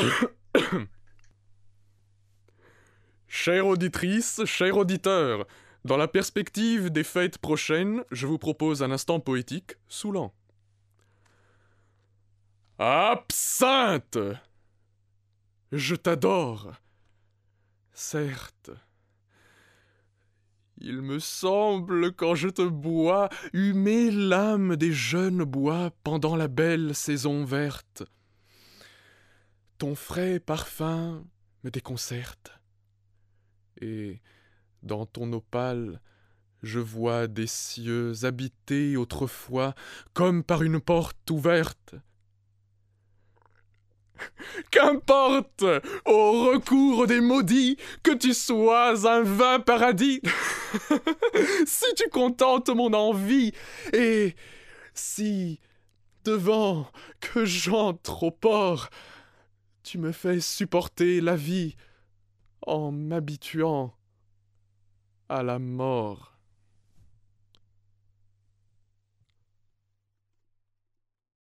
Chère auditrice, cher auditeur, dans la perspective des fêtes prochaines, je vous propose un instant poétique saoulant. Absinthe! Je t'adore. Certes. Il me semble, quand je te bois, humer l'âme des jeunes bois pendant la belle saison verte. Ton frais parfum me déconcerte. Et, dans ton opale, je vois des cieux habités autrefois comme par une porte ouverte. Qu'importe, au recours des maudits, que tu sois un vain paradis, si tu contentes mon envie, et si, devant que j'entre au port, tu me fais supporter la vie en m'habituant à la mort.